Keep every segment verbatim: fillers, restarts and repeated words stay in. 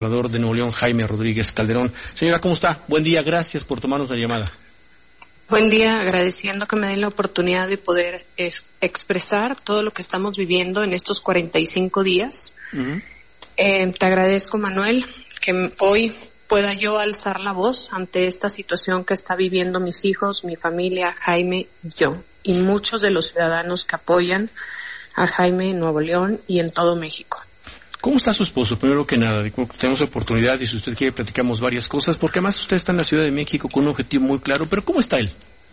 de Nuevo León, Jaime Rodríguez Calderón. Señora, ¿cómo está? Buen día, gracias por tomarnos la llamada. Buen día, agradeciendo que me den la oportunidad de poder es, expresar todo lo que estamos viviendo en estos cuarenta y cinco días. Uh-huh. Eh, te agradezco, Manuel, que hoy pueda yo alzar la voz ante esta situación que está viviendo mis hijos, mi familia, Jaime y yo, y muchos de los ciudadanos que apoyan a Jaime en Nuevo León y en todo México. ¿Cómo está su esposo? Primero que nada, tenemos oportunidad y si usted quiere platicamos varias cosas, porque además usted está en la Ciudad de México con un objetivo muy claro, pero ¿cómo está él?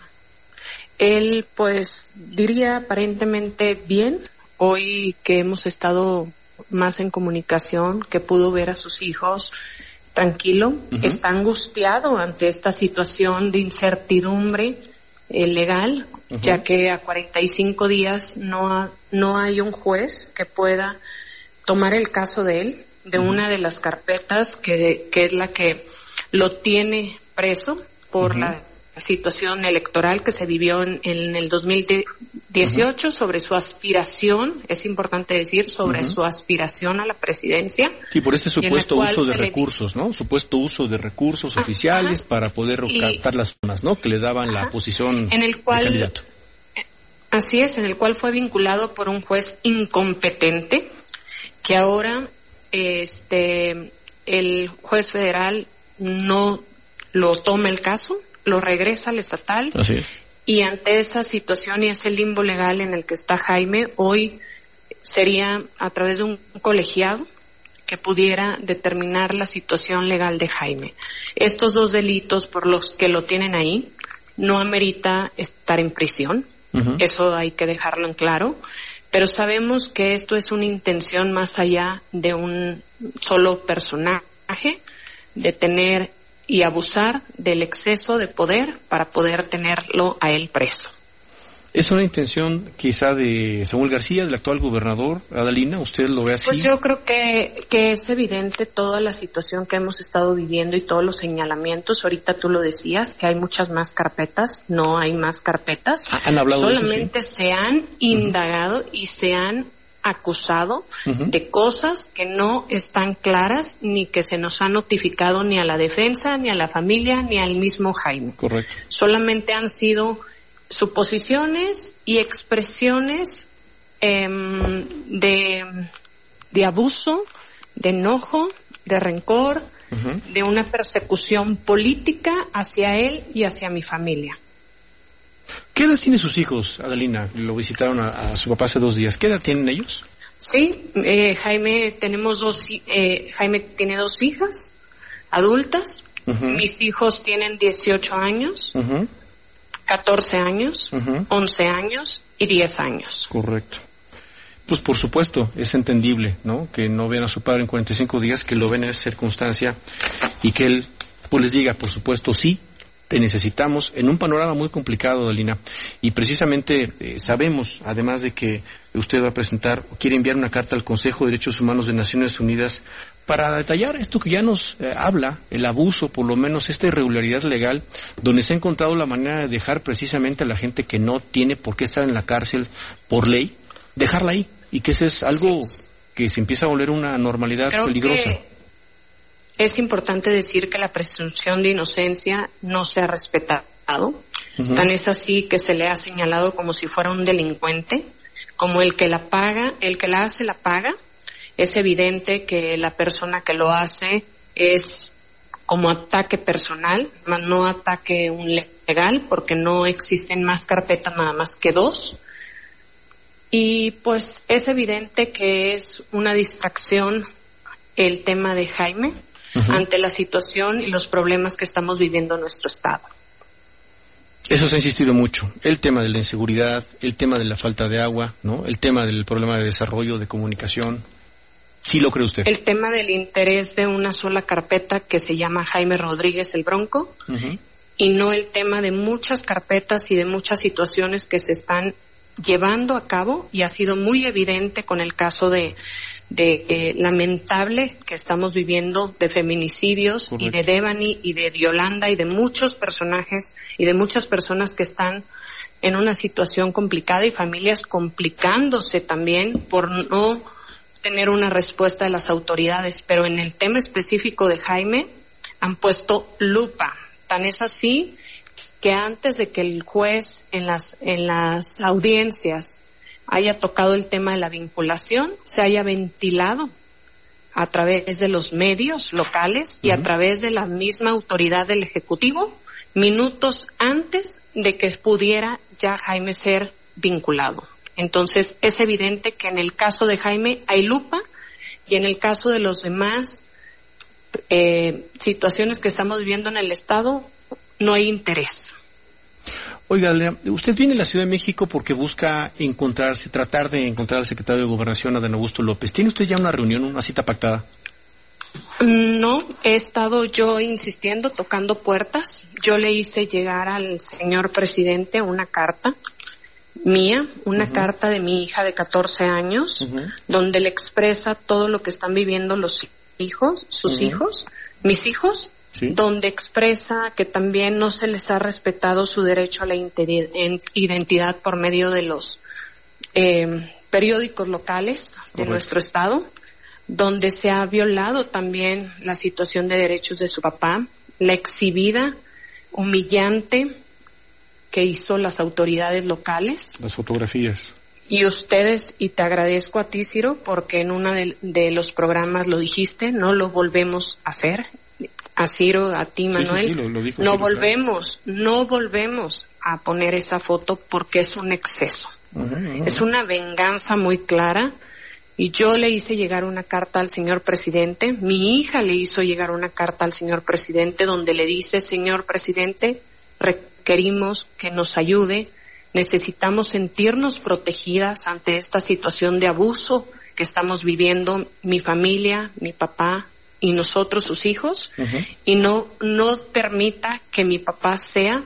Él, pues, diría aparentemente bien. Hoy que hemos estado más en comunicación, que pudo ver a sus hijos tranquilo, uh-huh. Está angustiado ante esta situación de incertidumbre eh, legal, uh-huh. Ya que a cuarenta y cinco días no, ha, no hay un juez que pueda tomar el caso de él, de uh-huh. una de las carpetas que, que es la que lo tiene preso por uh-huh. la situación electoral que se vivió en, en el dos mil dieciocho uh-huh. sobre su aspiración, es importante decir, sobre uh-huh. su aspiración a la presidencia. Sí, por este supuesto uso de recursos, le... ¿no? Supuesto uso de recursos uh-huh. oficiales para poder captar las zonas, ¿no? Que le daban uh-huh. la posición en el cual, de candidato. Así es, en el cual fue vinculado por un juez incompetente, que ahora este el juez federal no lo toma el caso, lo regresa al estatal. Así es. Y ante esa situación y ese limbo legal en el que está Jaime, hoy sería a través de un colegiado que pudiera determinar la situación legal de Jaime. Estos dos delitos por los que lo tienen ahí no amerita estar en prisión, uh-huh. Eso hay que dejarlo en claro. Pero sabemos que esto es una intención más allá de un solo personaje, de tener y abusar del exceso de poder para poder tenerlo a él preso. ¿Es una intención quizá de Samuel García, del actual gobernador, Adalina? ¿Usted lo ve así? Pues yo creo que, que es evidente toda la situación que hemos estado viviendo y todos los señalamientos. Ahorita tú lo decías, que hay muchas más carpetas. No hay más carpetas. Ah, ¿han hablado Solamente de eso, sí? se han indagado uh-huh. y se han acusado uh-huh. de cosas que no están claras ni que se nos ha notificado ni a la defensa, ni a la familia, ni al mismo Jaime. Correcto. Solamente han sido suposiciones y expresiones eh, de, de abuso, de enojo, de rencor, uh-huh. de una persecución política hacia él y hacia mi familia. ¿Qué edad tienen sus hijos, Adalina? Lo visitaron a, a su papá hace dos días. ¿Qué edad tienen ellos? Sí, eh, Jaime, tenemos dos, eh, Jaime tiene dos hijas adultas. Uh-huh. Mis hijos tienen dieciocho años. Uh-huh. catorce años, uh-huh. once años y diez años. Correcto. Pues por supuesto, es entendible, ¿no? Que no vean a su padre en cuarenta y cinco días, que lo ven en esa circunstancia y que él pues les diga, por supuesto, sí, te necesitamos en un panorama muy complicado, Adalina. Y precisamente eh, sabemos, además de que usted va a presentar, quiere enviar una carta al Consejo de Derechos Humanos de Naciones Unidas para detallar esto que ya nos eh, habla, el abuso, por lo menos esta irregularidad legal, donde se ha encontrado la manera de dejar precisamente a la gente que no tiene por qué estar en la cárcel por ley, dejarla ahí, y que eso es algo sí. que se empieza a volver una normalidad Creo peligrosa. Que es importante decir que la presunción de inocencia no se ha respetado, uh-huh. Tan es así que se le ha señalado como si fuera un delincuente, como el que la paga, el que la hace la paga. Es evidente que la persona que lo hace es como ataque personal, no ataque un legal, porque no existen más carpetas nada más que dos. Y pues es evidente que es una distracción el tema de Jaime uh-huh. ante la situación y los problemas que estamos viviendo en nuestro estado. Eso se ha insistido mucho, el tema de la inseguridad, el tema de la falta de agua, ¿no? El tema del problema de desarrollo, de comunicación. ¿Sí lo cree usted? El tema del interés de una sola carpeta que se llama Jaime Rodríguez el Bronco, uh-huh. y no el tema de muchas carpetas y de muchas situaciones que se están llevando a cabo, y ha sido muy evidente con el caso de, de eh, lamentable que estamos viviendo de feminicidios. Correcto. Y de Devani y de Yolanda y de muchos personajes y de muchas personas que están en una situación complicada y familias complicándose también por no tener una respuesta de las autoridades, pero en el tema específico de Jaime han puesto lupa. Tan es así que antes de que el juez en las en las audiencias haya tocado el tema de la vinculación, se haya ventilado a través de los medios locales y uh-huh. a través de la misma autoridad del Ejecutivo, minutos antes de que pudiera ya Jaime ser vinculado. Entonces, es evidente que en el caso de Jaime hay lupa y en el caso de los demás eh, situaciones que estamos viviendo en el Estado, no hay interés. Oiga, usted viene a la Ciudad de México porque busca encontrarse, tratar de encontrar al secretario de Gobernación, Adán Augusto López. ¿Tiene usted ya una reunión, una cita pactada? No, he estado yo insistiendo, tocando puertas. Yo le hice llegar al señor presidente una carta mía, una uh-huh. carta de mi hija de catorce años, uh-huh. donde le expresa todo lo que están viviendo los hijos, sus uh-huh. hijos, mis hijos, ¿sí? Donde expresa que también no se les ha respetado su derecho a la identidad por medio de los eh, periódicos locales de Correcto. Nuestro estado, donde se ha violado también la situación de derechos de su papá, la exhibida humillante que hizo las autoridades locales. Las fotografías. Y ustedes, y te agradezco a ti, Ciro, porque en uno de, de los programas lo dijiste, no lo volvemos a hacer. A Ciro, a ti, Manuel, sí, sí, sí, lo, lo dijo no Ciro, volvemos, claro. no volvemos a poner esa foto porque es un exceso. Uh-huh, uh-huh. Es una venganza muy clara. Y yo le hice llegar una carta al señor presidente, mi hija le hizo llegar una carta al señor presidente donde le dice, señor presidente, requerimos que nos ayude, necesitamos sentirnos protegidas ante esta situación de abuso que estamos viviendo mi familia, mi papá y nosotros, sus hijos, uh-huh. y no, no permita que mi papá sea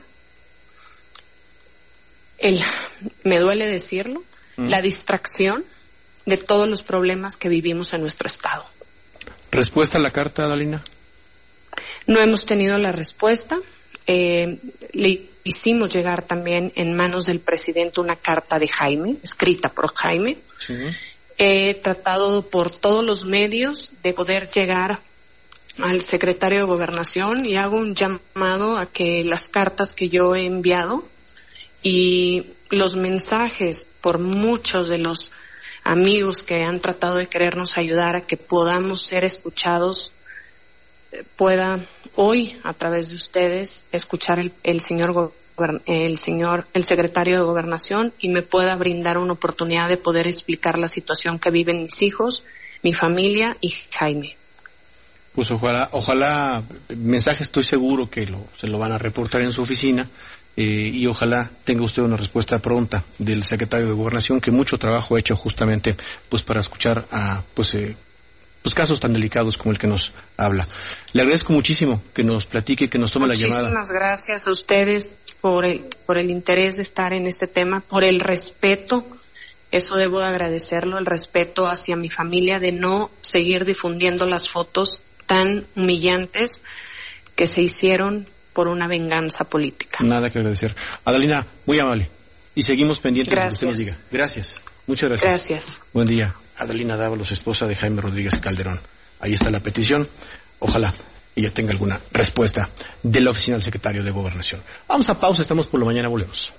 el, me duele decirlo, uh-huh. la distracción de todos los problemas que vivimos en nuestro estado. ¿Respuesta a la carta, Adalina? No hemos tenido la respuesta. Eh, le hicimos llegar también en manos del presidente una carta de Jaime, escrita por Jaime. Sí. He tratado por todos los medios de poder llegar al secretario de Gobernación y hago un llamado a que las cartas que yo he enviado y los mensajes por muchos de los amigos que han tratado de querernos ayudar a que podamos ser escuchados, pueda hoy a través de ustedes escuchar el, el señor el señor el secretario de Gobernación y me pueda brindar una oportunidad de poder explicar la situación que viven mis hijos, mi familia y Jaime. Pues ojalá, ojalá, mensaje estoy seguro que lo, se lo van a reportar en su oficina. Eh, y ojalá tenga usted una respuesta pronta del secretario de Gobernación, que mucho trabajo ha hecho justamente pues para escuchar a pues eh, pues casos tan delicados como el que nos habla. Le agradezco muchísimo que nos platique, que nos tome la llamada. Muchísimas gracias a ustedes por el, por el interés de estar en este tema, por el respeto, eso debo de agradecerlo, el respeto hacia mi familia de no seguir difundiendo las fotos tan humillantes que se hicieron por una venganza política. Nada que agradecer. Adalina, muy amable. Y seguimos pendientes gracias. de lo que usted nos diga. Gracias. Muchas gracias. Gracias. Buen día. Adalina Dávalos, esposa de Jaime Rodríguez Calderón. Ahí está la petición. Ojalá ella tenga alguna respuesta de la oficina del secretario de Gobernación. Vamos a pausa, estamos por la mañana, volvemos.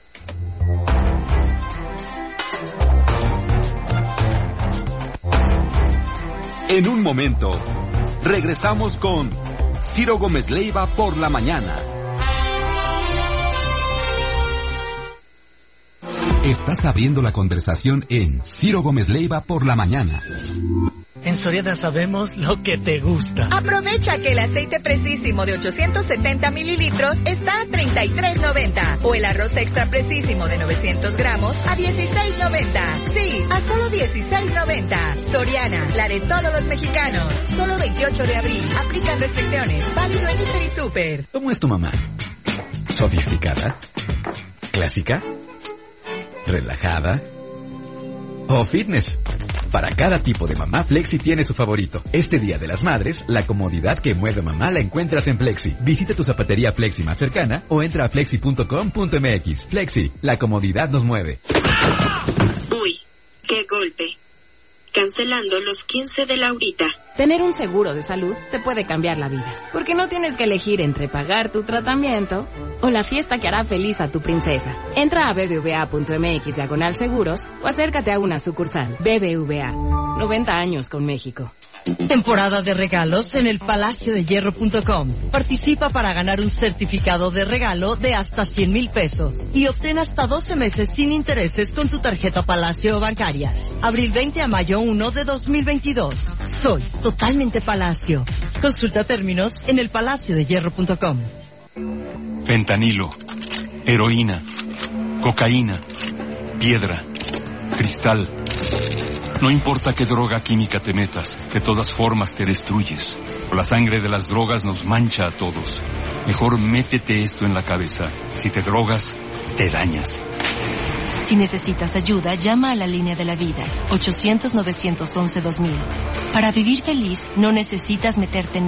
En un momento, regresamos con Ciro Gómez Leiva por la mañana. Estás abriendo la conversación en Ciro Gómez Leiva por la mañana. En Soriana sabemos lo que te gusta. Aprovecha que el aceite Precisísimo de ochocientos setenta mililitros está a treinta y tres noventa. O el arroz extra Precisísimo de novecientos gramos a dieciséis noventa. Sí, a solo dieciséis noventa. Soriana, la de todos los mexicanos. Solo veintiocho de abril. Aplican restricciones. Válido en Hiper y Super. ¿Cómo es tu mamá? ¿Sofisticada? ¿Clásica? ¿Relajada? ¿O fitness? Para cada tipo de mamá, Flexi tiene su favorito. Este Día de las Madres, la comodidad que mueve mamá la encuentras en Flexi. Visita tu zapatería Flexi más cercana o entra a flexi punto com punto m x. Flexi, la comodidad nos mueve. Uy, qué golpe. cancelando los quince de Laurita. Tener un seguro de salud te puede cambiar la vida, porque no tienes que elegir entre pagar tu tratamiento o la fiesta que hará feliz a tu princesa. Entra a b b v a punto m x diagonal seguros o acércate a una sucursal. B B V A, noventa años con México. Temporada de regalos en el palacio de hierro punto com. Participa para ganar un certificado de regalo de hasta cien mil pesos y obtén hasta doce meses sin intereses con tu tarjeta Palacio o bancarias. Abril veinte a mayo uno de dos mil veintidós. Soy totalmente Palacio. Consulta términos en el palacio de hierro punto com. Fentanilo, heroína, cocaína, piedra, cristal. No importa qué droga química te metas, de todas formas te destruyes. La sangre de las drogas nos mancha a todos. Mejor métete esto en la cabeza. Si te drogas, te dañas. Si necesitas ayuda, llama a la línea de la vida, ochocientos, novecientos once, dos mil. Para vivir feliz, no necesitas meterte en